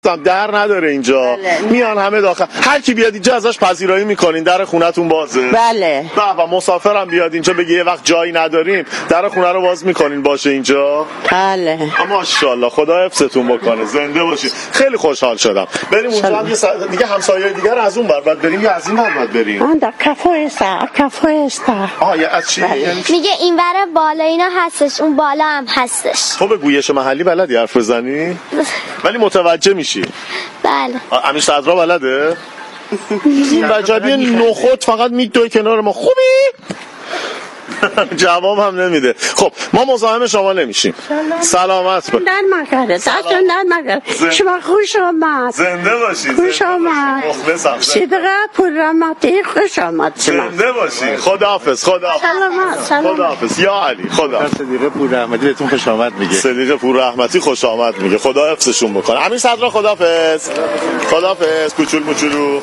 در نداره اینجا. میان همه داخل، هر کی بیاد اینجا ازش پذیرایی میکنین، در خونتون بازه. بله. و مسافرم بیاد اینجا بگه یه وقت جایی نداریم، در خونه رو باز میکنین باشه اینجا. بله. ماشاءالله، خدا حفظتون بکنه، زنده باشید. خیلی خوشحال شدم. بریم اونجا هم دیگه همسایه‌های دیگه رو از اون بعد بریم یا از این بعد بریم؟ آندا کافه از چی؟ میگه این ور بالا اینا هستش، اون بالا هم هستش. تو به گویش محلی بلدی حرف بزنی؟ ولی متوجه میشی؟ بله. امیر صدرا بلده؟ این وجبی نخود فقط میدوی کنار ما. خوبی؟ جواب هم نمیده. خب ما مزاحم شما نمیشیم. سلامت باش. در مگره شما خوش آمد. زنده باشید. خوش آمد. مخلصم. صدقه پر رحمتی خوش آمد شما. زنده باشید. خداحافظ. سلام. خداحافظ. یا علی. خدا. صدیقه پور رحمتی بهتون خوش آمد میگه. صدیقه پور رحمتی خوش آمد میگه. خدا حفظشون بکنه. امیر صدرا خداحافظ. خداحافظ. کوچولو.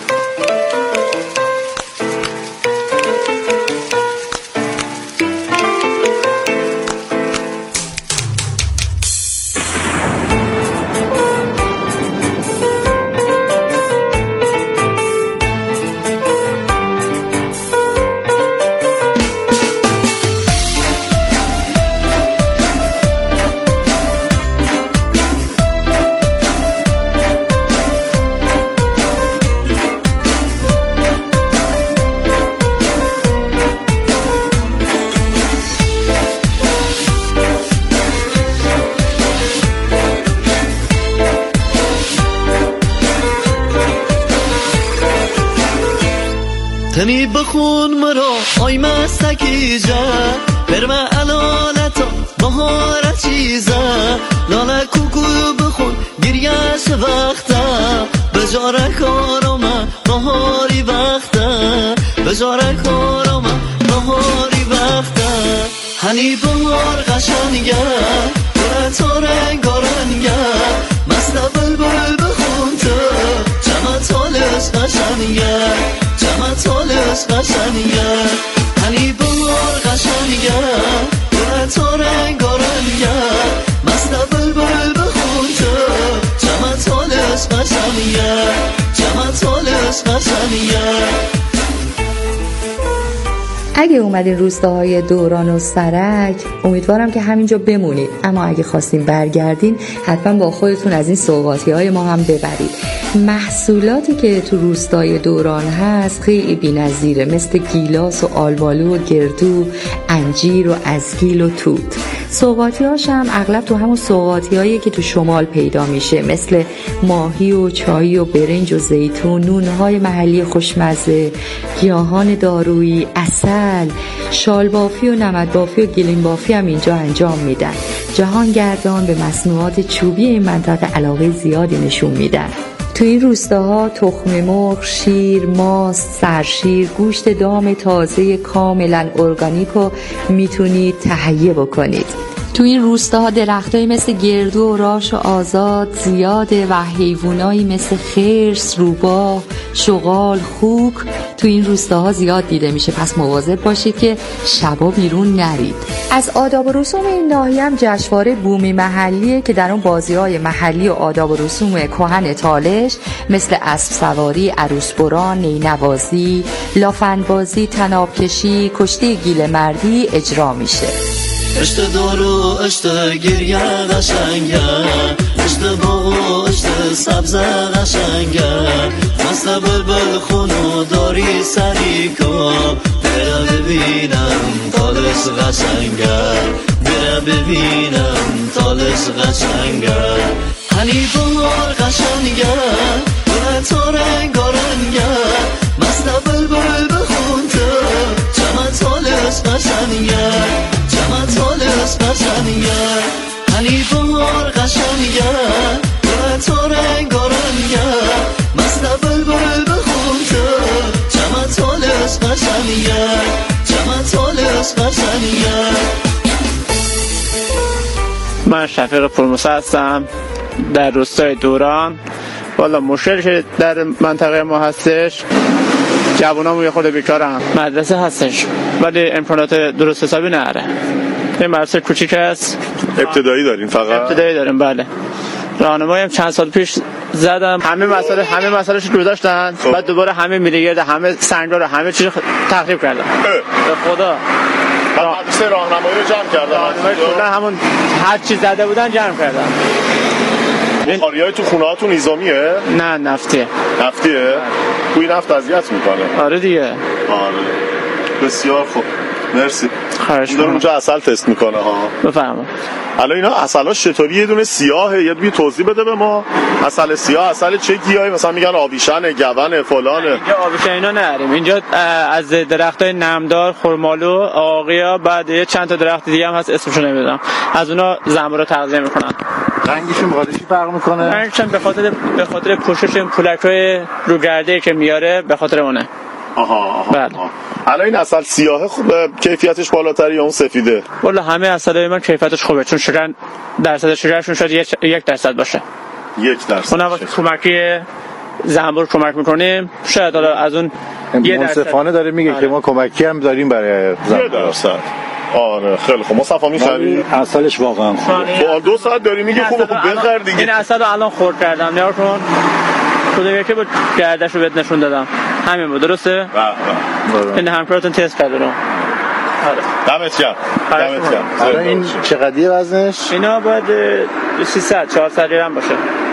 تنی بخون مرا آی مستکی جا برمه علالتا بهار چیزا لاله کوکو بخون گریش وقتا بجاره کارما بهاری وقتا بجاره کارما بهاری وقتا هنی بهار قشنگه گره تا رنگارنگه مست بلبل بخون تو چمه تالش قشنگه تالش قشنگه هنی بهار قشنگه گره تا رنگارنگه مست بلبل بخون تو چمه تالش قشنگه اگه اومدین روستاهای دوران و سرک امیدوارم که همینجا بمونید، اما اگه خواستین برگردین حتما با خودتون از این سوغاتی های ما هم ببرید. محصولاتی که تو روستای دوران هست خیلی بی‌نظیره، مثل گیلاس و آلبالو و گردو، انجیر و ازگیل و توت. سوغاتی هاش هم اغلب تو همون سوغاتی هایی که تو شمال پیدا میشه، مثل ماهی و چای و برنج و زیتون، نونهای محلی خوشمزه، گیاهان دارویی، عسل، شالبافی و نمدبافی و گلیم بافی هم اینجا انجام میدن. جهانگردان به مصنوعات چوبی این منطقه علاقه زیادی نشون میدن. تو این روستاها تخم مرغ، شیر، ماست، سرشیر، گوشت دام تازه کاملا ارگانیک رو میتونید تهیه بکنید. تو این روستاها درختایی مثل گردو و راش و آزاد زیاده و حیوانایی مثل خرس، روباه، شغال، خوک تو این روستاها زیاد دیده میشه، پس مواظب باشید که شبا بیرون نرید. از آداب و رسوم این ناحیه هم جشنواره بومی محلیه که در اون بازی‌های محلی و آداب و رسوم کهن تالش مثل اسب سواری، عروس بران، نینوازی، لافندبازی، طناب کشی، کشتی گیل مردی اجرا میشه. اشت دارو اشت گریه قشنگه اشت باغ اشت سبز قشنگه مست بلبل خونو داری سری کن برم ببینم تالش قشنگه برم ببینم تالش قشنگه هنی بهار قشنگه گره تا رنگارنگه مست بلبل بخون تو چمه تالش قشنگه تالش قشنگه هنی بهار قشنگه گره تا رنگارنگه مست بلبل بخون تو چمه تالش قشنگه من شفیق پرموسه هستم در روستای دوران. والا مشکلی که در منطقه ما هستش، جوانامون یه خود بیکارن، مدرسه هستش ولی امکانات درست حسابی نداره. این مدرسه کوچیک است. ابتدایی دارین فقط؟ ابتدایی داریم بله. راهنمایی هم چند سال پیش زدم، همه مسائلش رو داشتن. بعد دوباره همه میلیگرد، همه سنگ‌ها رو، همه چیز تخریب کردن. به خدا مدرسه راهنمایی رو جمع کردن. همون هر چیز زده بودن جمع کردن. بخاریای تو خونه‌هاتون نظامیه؟ نه نفتیه. توی نفت اذیت میکنه. آره دیگه. آره بسیار خوب، مرسی. خواهش می‌کنم. اونجا عسل تست میکنه ها. بفرما. الان اینا عسلاش چطوری؟ یه دونه سیاهه، یه دونه توضیح بده به ما. عسل سیاه عسل چه گیاهی؟ مثلا میگن آویشن، گون، فلانه. اینجا آویشن اینا نریم. اینجا از درختای نمدار، خرمالو، آقیا، بعد یه چند تا درخت دیگه هم هست اسمشو نمیدونم. از اونا زنبور رو تغذیه میکنن. رنگشون با چی فرق میکنه؟ رنگشون به خاطر پوشش این پولکای رو گرده که میاره، به خاطر اونه. آها. بله. الان این عسل سیاهه خوبه، کیفیتش بالاتره یا اون سفیده؟ والله همه عسلای من کیفیتش خوبه، چون شکر درصد شکرشون شاید 1% باشه. 1%. اونا واسه کمکی زنبور کمک میکنیم. شاید حالا از اون منصفانه داره میگه که ما کمکی هم داریم برای زنبور. 1%. آره خیلی خوب. مصطفی می‌خری؟ عسلش واقعا خوبه. با 2 ساعت داری میگه خوبه، خب بخر دیگه. این عسل رو الان خورد کردم، نگاه کن. خودم یکی با گردش رو بهت نشون دادم. همین بود، درسته؟ بله. این همکارتون تست کرده رو. آره. دمت گرم. الان این چقدریه وزنش؟ اینا باید 300-400 گرم باشه.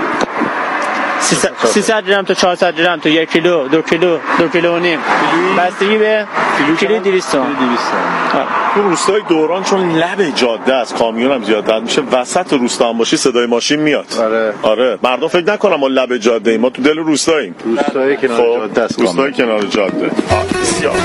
300 گرم تا 400 گرم تا 1 کیلو، 2 کیلو، 2 کیلو و نیم. بستگی به کیلو 200 تومن. تو روستای دوران چون لب جاده است، کامیون هم زیاد رد میشه، وسط روستا هم باشی صدای ماشین میاد. آره. مردم فکر نکنم ما لب جاده ایم، ما تو دل روستاییم. روستای کنار جاده است. روستای کنار جاده. بسیار.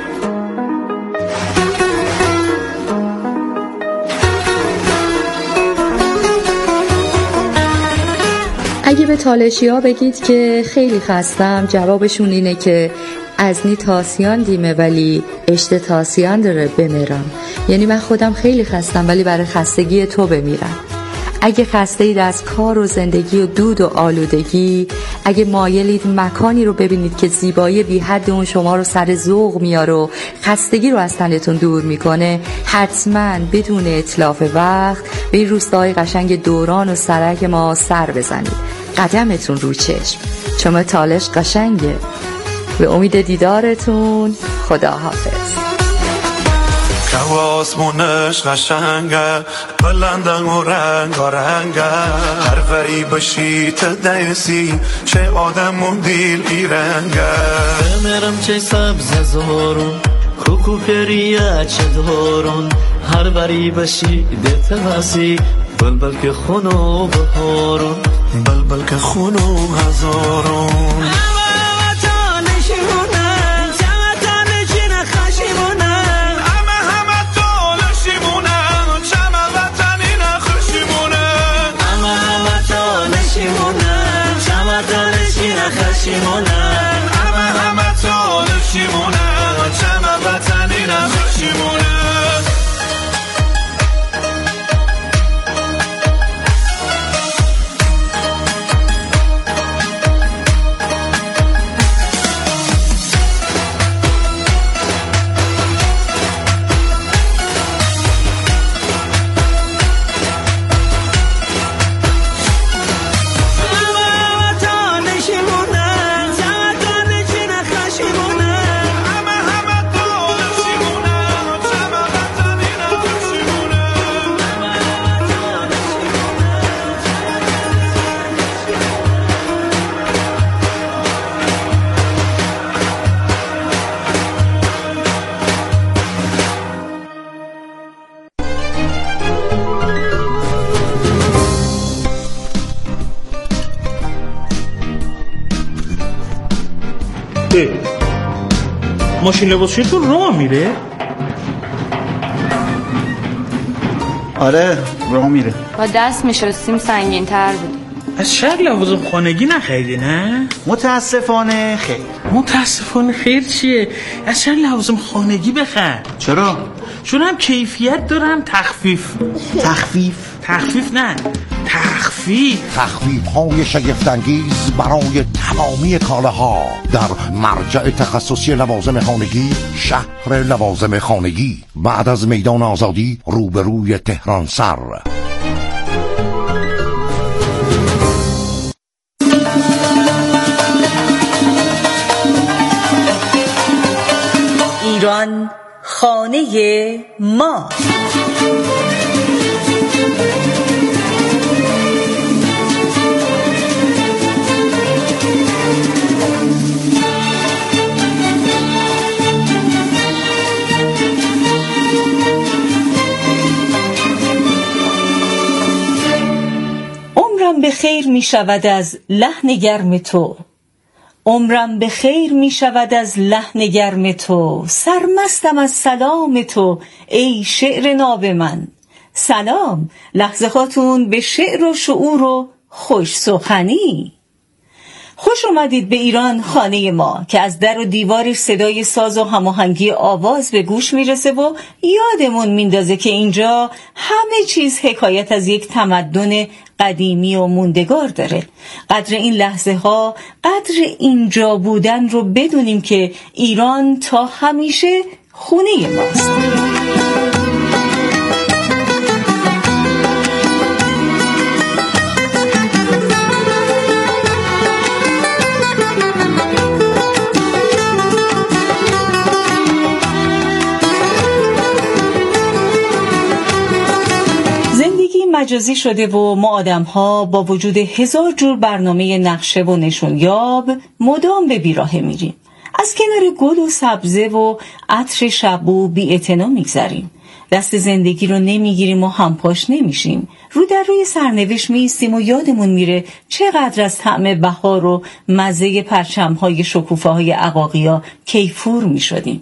اگه به تالشی‌ها بگید که خیلی خستم، جوابشون اینه که از نی تاسیان دیمه ولی اشته تاسیان داره بمیرم. یعنی من خودم خیلی خستم ولی برای خستگی تو بمیرم. اگه خسته اید از کار و زندگی و دود و آلودگی، اگه مایلید مکانی رو ببینید که زیبایی بی حد اون شما رو سر ذوق میاره و خستگی رو از تنتون دور میکنه، حتما بدون اتلاف وقت به این روستاهای قشنگ دوران و سرک ما سر بزنید. قدمتون رو چشم، چون تالش قشنگه. به امید دیدارتون، خداحافظ. جو آسمونش قشنگه، بلندن و رنگارنگه، هر وری باشی تدیسی چه آدم و دیل ایرنگه. بمیرم چه سبز زارون، کوکو پریه چه دارون، هر وری باشی دتواسی بلبل که خونو بهارون، بلبل که خونو هزارون. همه تالشیمونه چمه وطنی نخوشیمونه. ماشین لباسشوییتون راه میره؟ آره راه میره. با دست میشستیم سنگین تر بود. از شهر لوازم خانگی نخریدی نه؟ متاسفانه خیر. متاسفانه خیر چیه؟ از شهر لوازم خانگی بخر. چرا؟ چون هم کیفیت دارم تخفیف نه تخفیف های شگفت‌انگیز برای تمامی کالاها در مرجع تخصصی لوازم خانگی، شهر لوازم خانگی، بعد از میدان آزادی روبروی تهران سر. ایران خانه ما. عمرم به خیر می شود از لحن گرم تو، عمرم به خیر می شود از لحن گرم تو، سرمستم از سلام تو ای شعر ناب من. سلام لحظه هاتون به شعر و شعور و خوش سخنی. خوش اومدید به ایران خانه ما که از در و دیوارش صدای ساز و هماهنگی آواز به گوش میرسه و یادمون میندازه که اینجا همه چیز حکایت از یک تمدن قدیمی و موندگار داره. قدر این لحظه ها، قدر اینجا بودن رو بدونیم که ایران تا همیشه خونه ماست. مجازی شده و ما آدم‌ها با وجود 1000 جور برنامه نقشه و نشونیاب مدام به بیراهه میریم. از کنار گل و سبزه و عطر شبو بی‌اعتنا میگذریم. دست زندگی رو نمیگیریم و همپاش نمیشیم. رو در روی سرنوشت میستیم و یادمون میره چقدر از طعم بهار و مزه پرچم‌های شکوفه‌های عقاقیا کیفور میشدیم.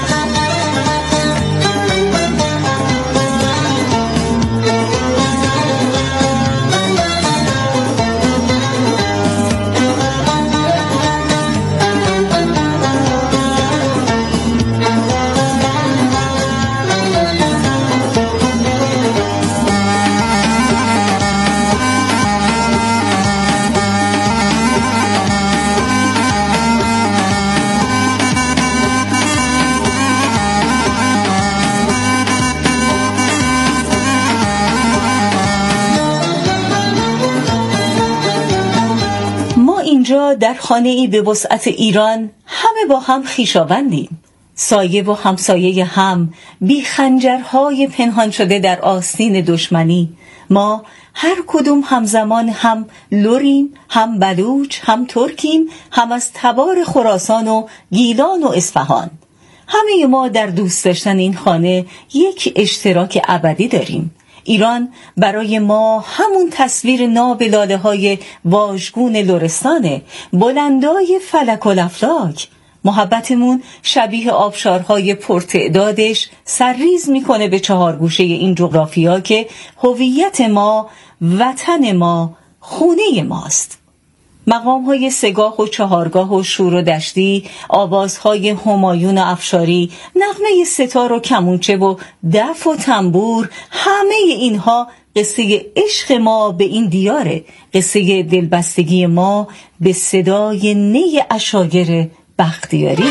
اینجا در خانه‌ای به وسعت ایران همه با هم خویشاوندیم، سایه و همسایه هم، بی خنجرهای پنهان شده در آستین دشمنی. ما هر کدوم همزمان هم لوریم، هم بلوچ، هم ترکیم، هم از تبار خراسان و گیلان و اصفهان. همه ما در دوست داشتن این خانه یک اشتراک ابدی داریم. ایران برای ما همون تصویر ناب لاله‌های واژگون لرستانه، بلندای فلک و افلاک. محبتمون شبیه آبشارهای پرتعدادش سرریز میکنه به 4 گوشه این جغرافیا که هویت ما، وطن ما، خونه ماست. مقام‌های 3 گاه و 4 گاه و شور و دشتی، آوازهای همایون و افشاری، نغمه ستار و کمونچه و دف و تنبور، همه اینها قصه عشق ما به این دیاره، قصه دلبستگی ما به صدای نی عشایر بختیاری.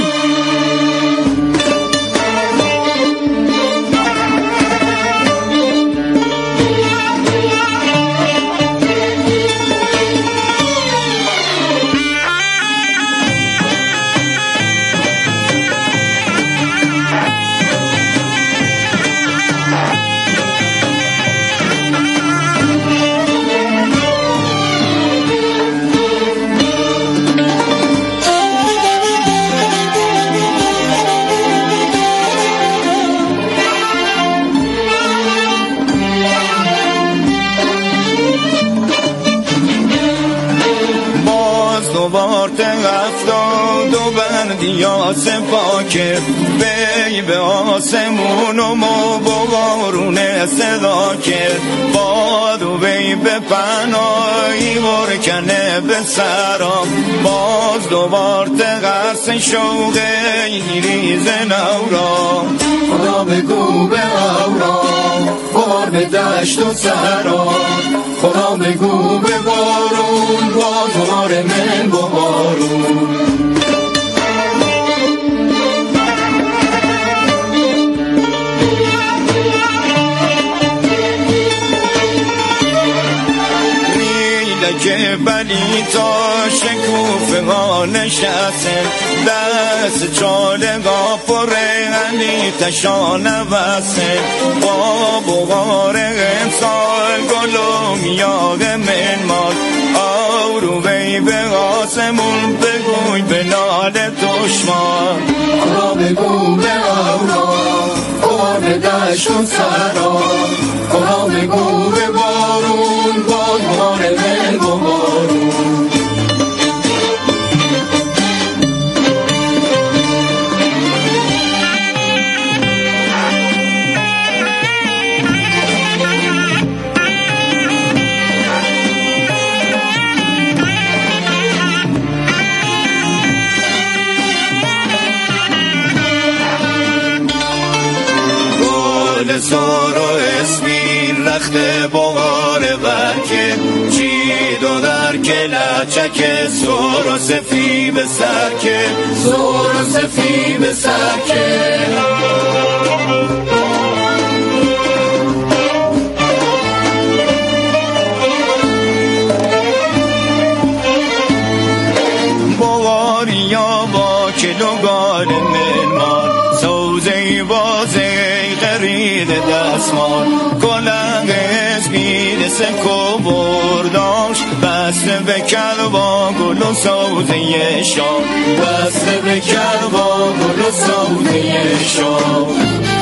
پاکه بی به آسمون و ما با بارون صدا که باد و بی به پناهی برکنه به سرام باز دوبار تغرس شوقه ریز نورا خدا بگو به اورا بار به دشت و سرا خدا بگو به بارون بازار من بارون که بلی تا شکوف رفقا نشستن دست چالگا پرهنی تشان وستن با بغار امسال گلوم یاغ منمال آورو بی به آسمون بگوی به نال دشمن آورا بگو به آورا آور به دشت و سرا آورا بگو به بارون بادبار دل و بارون سار و اسمین رخت بغار برکه چید و در کلچک سار و سفی به سرکه سار و سفی به سرکه بغاری یا با کلوگان منمان سوزه بازه غرید دستمان کلنگ اسمین سکو برداش بسته به کلبا گل و سوزه شام بسته به کلبا گل و سوزه شام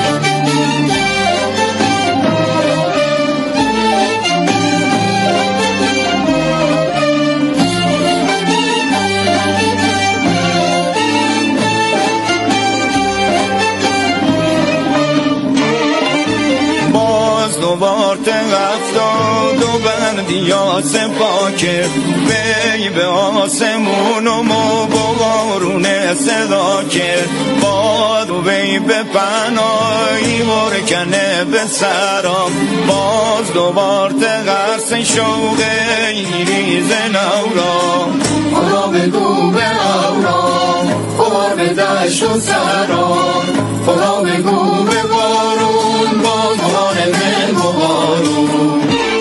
دوبارت افتاد و بندیاس پاکه بی به آسمون و مو بارون صدا کرد باد و بی به پناهی برکنه به سرام باز دوبارت غرس شوقه ریز نورا خدا بگو به آورام خدا به دشت و سرام خدا بگو به بارون بادبار دل و بارون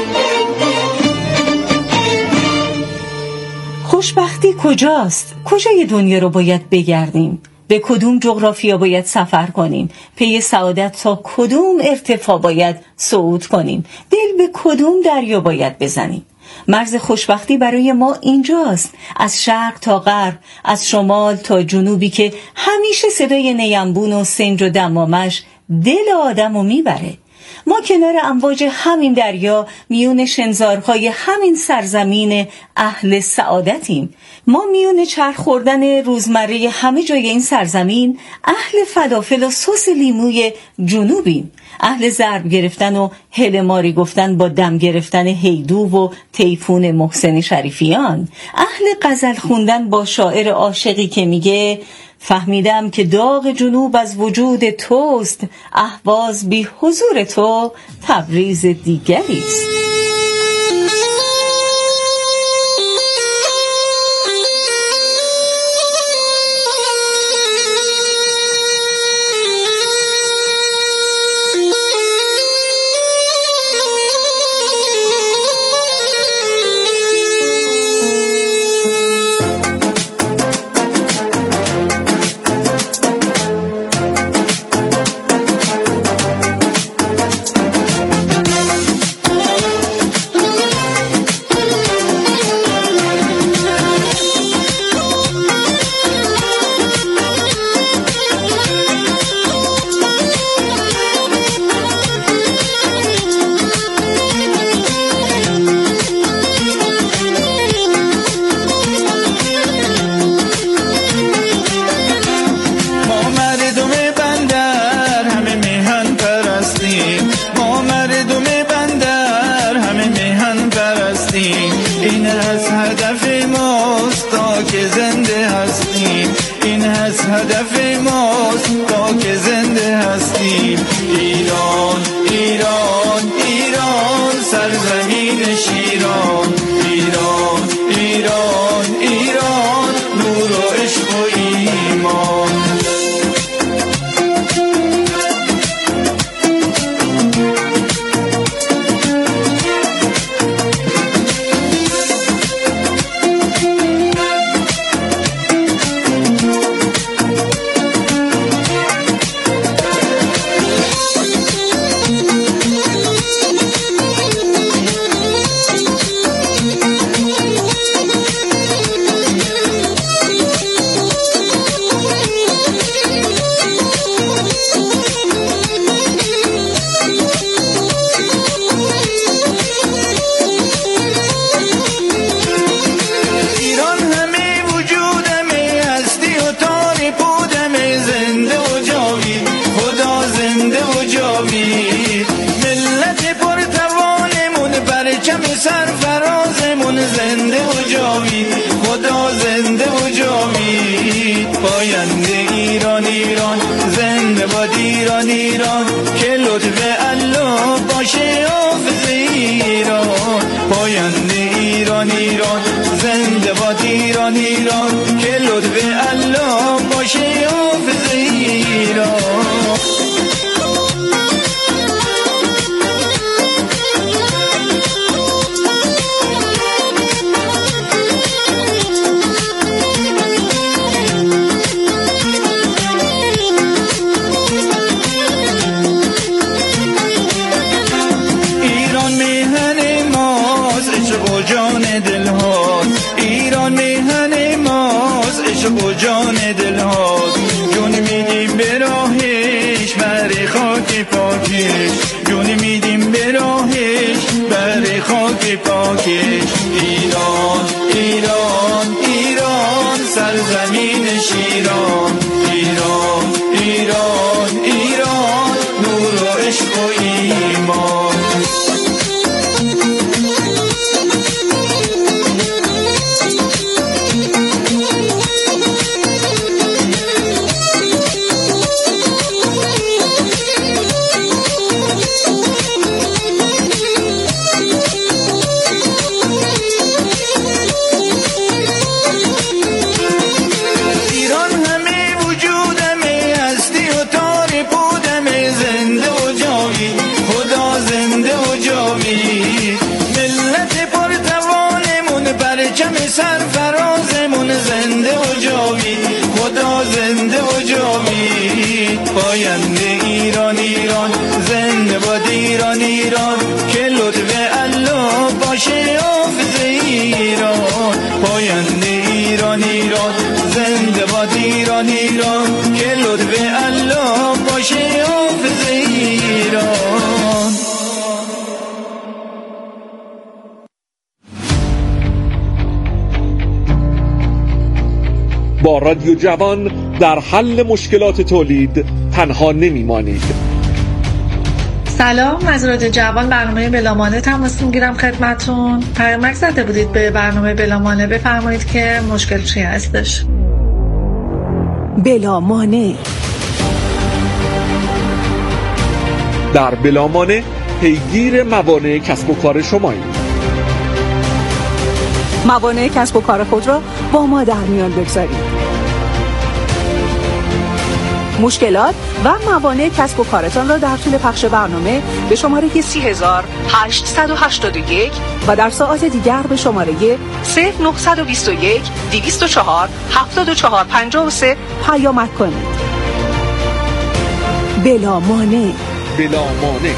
خوشبختی کجاست؟ کجای دنیا رو باید بگردیم؟ به کدوم جغرافیا باید سفر کنیم؟ پی سعادت تا کدوم ارتفاع باید صعود کنیم؟ دل به کدوم دریا باید بزنیم؟ مرز خوشبختی برای ما اینجاست، از شرق تا غرب، از شمال تا جنوبی که همیشه صدای نیمبون و سنج و دمامش دل آدمو میبره. ما کنار امواج همین دریا میون شنزارهای همین سرزمین اهل سعادتیم. ما میون چرخ خوردن روزمره همه جای این سرزمین اهل فلافل و سس لیموی جنوبیم، اهل ضرب گرفتن و هلماری گفتن با دم گرفتن هیدو و تیفون محسن شریفیان، اهل غزل خوندن با شاعر عاشقی که میگه فهمیدم که داغ جنوب از وجود توست، اهواز بی حضور تو تبریز دیگریست. هدف ماست تا که زنده هستیم. ایران ایران ایران سرزمین شیران، ایران ایران ایران نور و عشق و ایمان. ایران ایران که لطف الله باشه حافظ ایران پاینده ایران ایران زنده باد ایران ایران که لطف الله باشه حافظ ایران و جان دل هاست جون میدیم به راهش بر خاک پاکش جون میدیم به راهش بر خاک پاکش ایران ایران ایران سرزمین شیران ایران ایران ایران نور و عشق و ایمان سرفرازمون زنده و جاوید خدا زنده و جاوید پاینده ایران ایران زنده باد ایران ایران که لطف الله باشه حافظ ایران پاینده ایران ایران زنده باد ایران ایران که لطف الله باشه حافظ ایران با رادیو جوان در حل مشکلات تولید تنها نمیمانید. سلام، از رادیو جوان برنامه بلامانه تماس میگیرم خدمتون. پیامک زده بودید به برنامه بلامانه، بفرمایید که مشکل چی هستش. بلامانه در بلامانه پیگیر موانع کسب و کار شمایید. موانع کسب و کار خود را با ما در میان بگذارید. مشکلات و موانع کسب و کارتان را در طول پخش برنامه به شماره 30881 و در ساعات دیگر به شماره 0921 204 7453 پیامک کنید. بلامانع. بلامانع.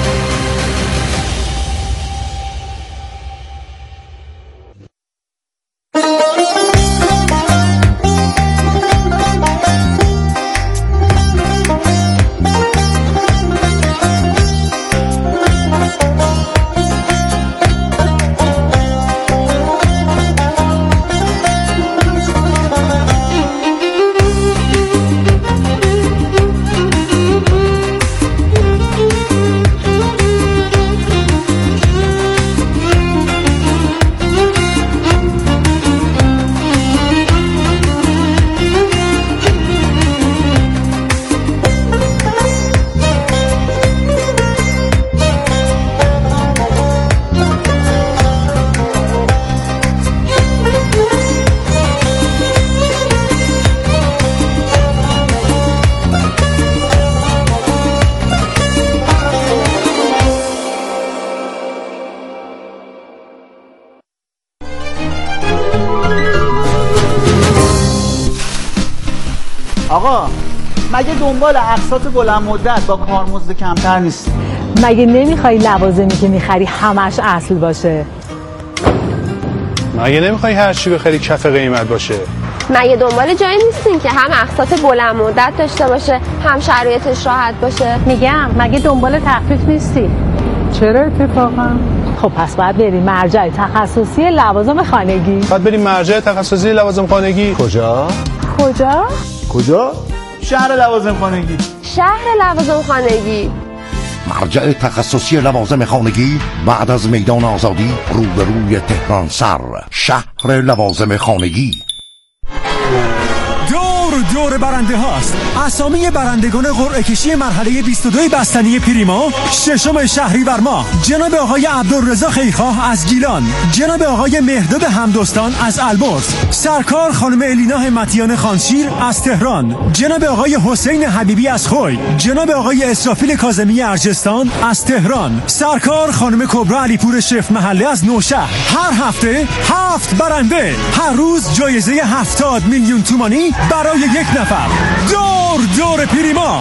آقا مگه دنبال اقساط بلند مدت با کارمزد کمتر نیستی؟ مگه نمیخوای لوازمی که میخری همش اصل باشه؟ مگه نمیخوای هر چی بخری کف قیمت باشه؟ مگه دنبال جایی نیستین که هم اقساط بلند مدت داشته باشه هم شرایطش راحت باشه؟ میگم مگه دنبال تخفیف نیستی؟ چرا اتفاقا؟ خب پس باید بریم مرجع تخصصی لوازم خانگی. باید بریم مرجع تخصصی لوازم خانگی. کجا؟ کجا؟ کجا؟ شهر لوازم خانگی. شهر لوازم خانگی. مرجع تخصصی لوازم خانگی بعد از میدان آزادی روبروی تهران سر، شهر لوازم خانگی. دور دور برنده هاست. اسامی برندگان قرعه کشی مرحله 22 بستنی پریما ششم شهریور ماه: جناب آقای عبدالرضا خیرخواه از گیلان، جناب آقای مهرداد همدوستان از البرز، سرکار خانم الینا همتیان خانشیر از تهران، جناب آقای حسین حبیبی از خوی، جناب آقای اسرافیل کاظمی ارجستان از تهران، سرکار خانم کبرا علیپور شف محله از نوشهر. هر هفته 7 برنده، هر روز جایزه 70 میلیون تومانی برای یک نفر. دور پریما.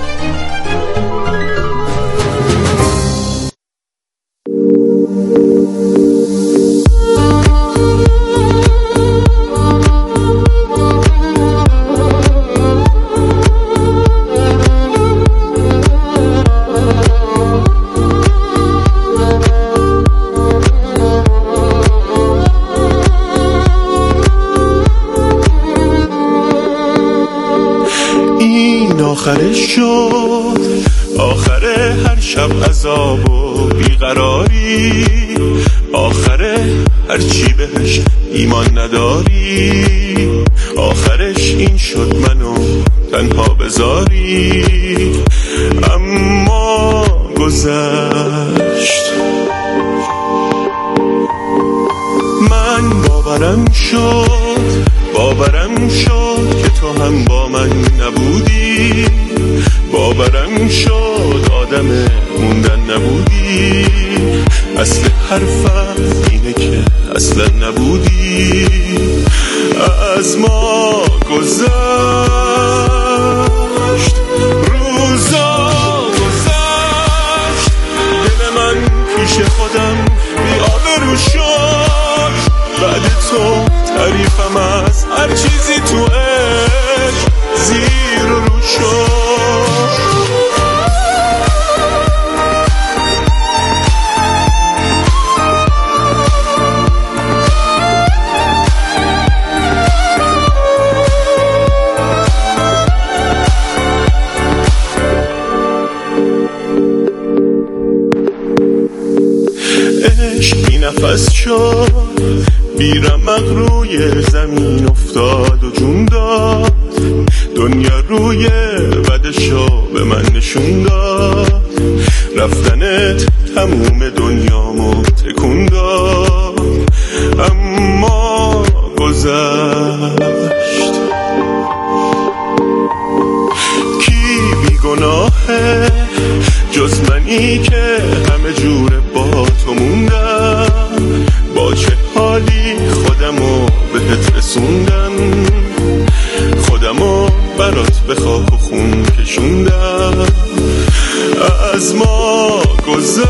آخرش شد آخره هر شب عذاب و بیقراری، آخره هر چی بهش ایمان نداری، آخرش این شد منو تنها بذاری. اما گذشت، من باورم شد که تو هم با من نبودی، باورم شد آدم موندن نبودی، اصل حرفم اینه که اصلا نبودی. از ما گذشت، روزا گذشت، دل من پیش خودم بی آبرو شد، بعد تو تعریفم از هر چیزی تو عشق زیر و رو شد. عشق بی نفس شد، بیرمق روی زمین افتاد و جون داد، دنیا روی بدشو به من نشون داد، رفتنت تموم دنیامو تکون داد. اما گذشت، کی بیگناهه جز منی که همه جوره با تو موندم، با چه حالی خودمو بهت رسوندم، خودمو برات به خاک و خون کشوندم. از ما گذشت،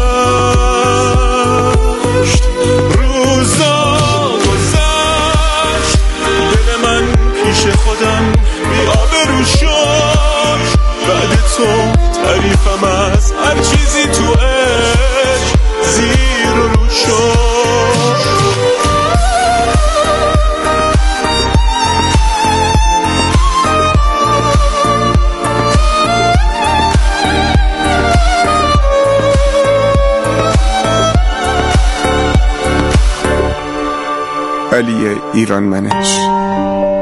روزا گذشت، دل من پیش خودم بی آبرو شد، بعد تو تعریفم از هر چیزی تو عشق زیر و رو شد. علی ایران منش.